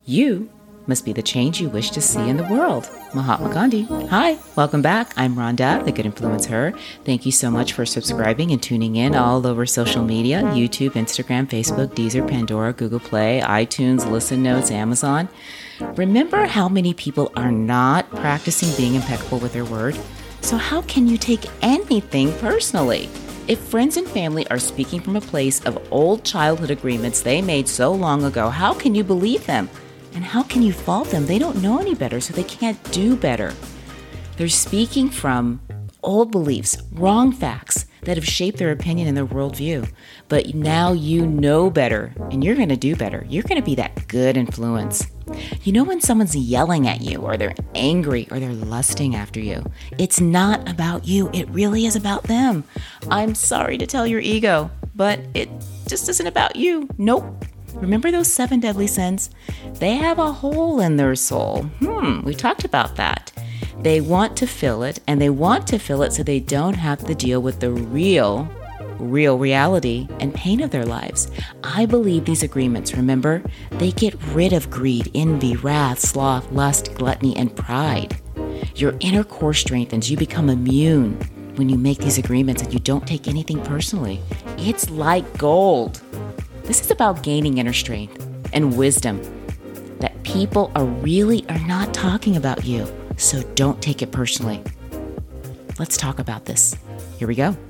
You must be the change you wish to see in the world. Mahatma Gandhi. Hi, welcome back. I'm Rhonda, the Good Influence Her. Thank you so much for subscribing and tuning in all over social media, YouTube, Instagram, Facebook, Deezer, Pandora, Google Play, iTunes, Listen Notes, Amazon. Remember how many people are not practicing being impeccable with their word? So how can you take anything personally? If friends and family are speaking from a place of old childhood agreements they made so long ago, how can you believe them? And how can you fault them? They don't know any better, so they can't do better. They're speaking from old beliefs, wrong facts that have shaped their opinion and their worldview. But now you know better, and you're going to do better. You're going to be that good influence. You know when someone's yelling at you, or they're angry, or they're lusting after you, it's not about you. It really is about them. I'm sorry to tell your ego, but it just isn't about you. Nope. Remember those 7 deadly sins? They have a hole in their soul. We talked about that. They want to fill it, and they want to fill it so they don't have to deal with the real reality and pain of their lives. I believe these agreements, remember, they get rid of greed, envy, wrath, sloth, lust, gluttony, and pride. Your inner core strengthens. You become immune when you make these agreements and you don't take anything personally. It's like gold. This is about gaining inner strength and wisdom that people are not talking about you. So don't take it personally. Let's talk about this. Here we go.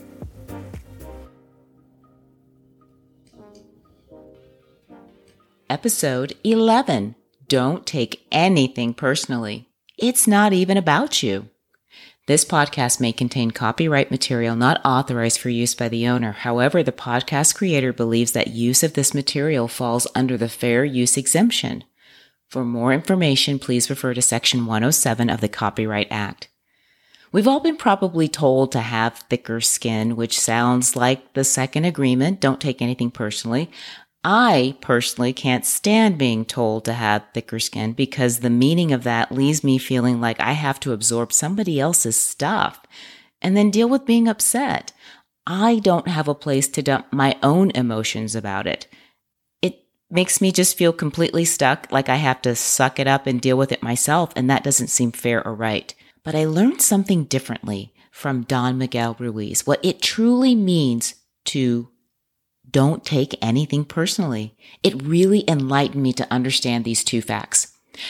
Episode 11. Don't take anything personally. It's not even about you. This podcast may contain copyright material not authorized for use by the owner. However, the podcast creator believes that use of this material falls under the fair use exemption. For more information, please refer to Section 107 of the Copyright Act. We've all been probably told to have thicker skin, which sounds like the second agreement, don't take anything personally. I personally can't stand being told to have thicker skin because the meaning of that leaves me feeling like I have to absorb somebody else's stuff and then deal with being upset. I don't have a place to dump my own emotions about it. It makes me just feel completely stuck, like I have to suck it up and deal with it myself, and that doesn't seem fair or right. But I learned something differently from Don Miguel Ruiz, what it truly means to don't take anything personally. It really enlightened me to understand these two facts.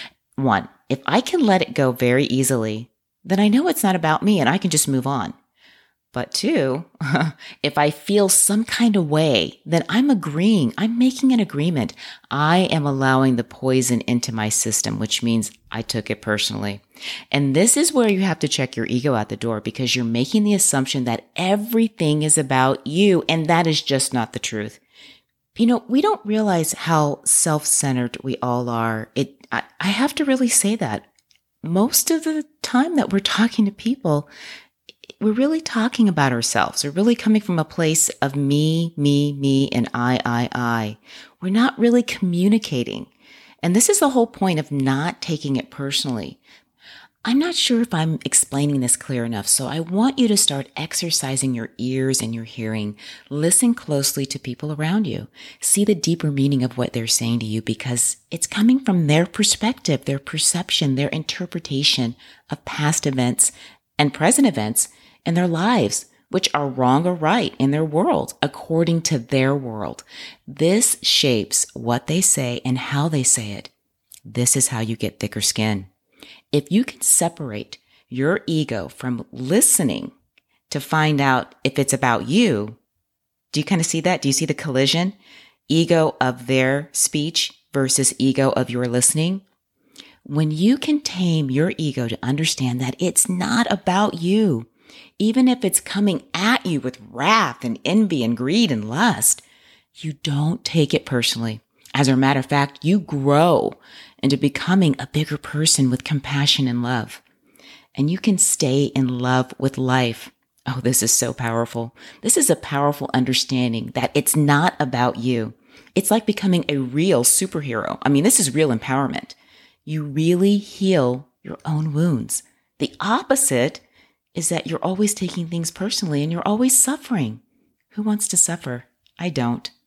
1, if I can let it go very easily, then I know it's not about me and I can just move on. But 2, if I feel some kind of way, then I'm agreeing. I'm making an agreement. I am allowing the poison into my system, which means I took it personally. And this is where you have to check your ego at the door because you're making the assumption that everything is about you, and that is just not the truth. You know, we don't realize how self-centered we all are. I have to really say that. Most of the time that we're talking to people, we're really talking about ourselves. We're really coming from a place of me, and I. We're not really communicating. And this is the whole point of not taking it personally. I'm not sure if I'm explaining this clear enough, so I want you to start exercising your ears and your hearing. Listen closely to people around you. See the deeper meaning of what they're saying to you because it's coming from their perspective, their perception, their interpretation of past events and present events in their lives, which are wrong or right in their world, according to their world. This shapes what they say and how they say it. This is how you get thicker skin. If you can separate your ego from listening to find out if it's about you, do you kind of see that? Do you see the collision? Ego of their speech versus ego of your listening? When you can tame your ego to understand that it's not about you, even if it's coming at you with wrath and envy and greed and lust, you don't take it personally. As a matter of fact, you grow into becoming a bigger person with compassion and love. And you can stay in love with life. Oh, this is so powerful. This is a powerful understanding that it's not about you. It's like becoming a real superhero. I mean, this is real empowerment. You really heal your own wounds. The opposite is that you're always taking things personally and you're always suffering. Who wants to suffer? I don't.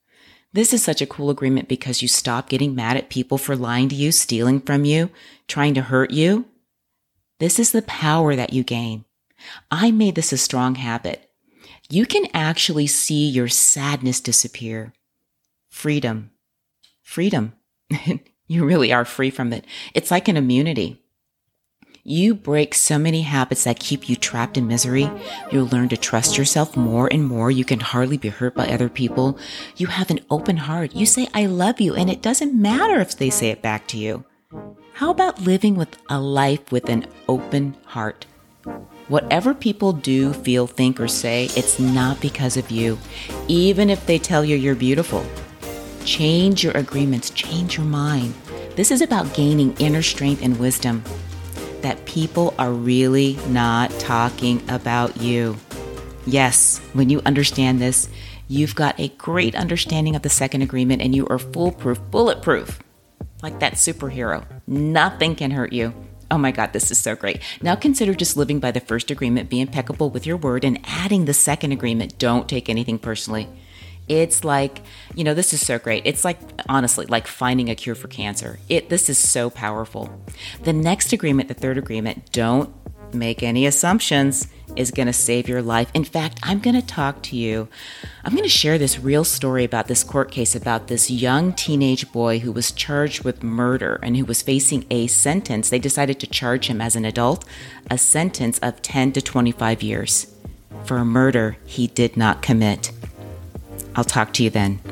This is such a cool agreement because you stop getting mad at people for lying to you, stealing from you, trying to hurt you. This is the power that you gain. I made this a strong habit. You can actually see your sadness disappear. Freedom. Freedom. You really are free from it. It's like an immunity. You break so many habits that keep you trapped in misery. You'll learn to trust yourself more and more. You can hardly be hurt by other people. You have an open heart. You say, I love you, and it doesn't matter if they say it back to you. How about living with a life with an open heart? Whatever people do, feel, think, or say, it's not because of you, even if they tell you you're beautiful. Change your agreements, change your mind. This is about gaining inner strength and wisdom. That people are really not talking about you. Yes, when you understand this, you've got a great understanding of the second agreement and you are foolproof, bulletproof, like that superhero. Nothing can hurt you. Oh my God, this is so great. Now consider just living by the first agreement, be impeccable with your word, and adding the second agreement, don't take anything personally. It's like, this is so great. It's like, honestly, like finding a cure for cancer. This is so powerful. The next agreement, the third agreement, don't make any assumptions, is going to save your life. In fact, I'm going to share this real story about this court case about this young teenage boy who was charged with murder and who was facing a sentence. They decided to charge him as an adult, a sentence of 10 to 25 years for a murder he did not commit. I'll talk to you then.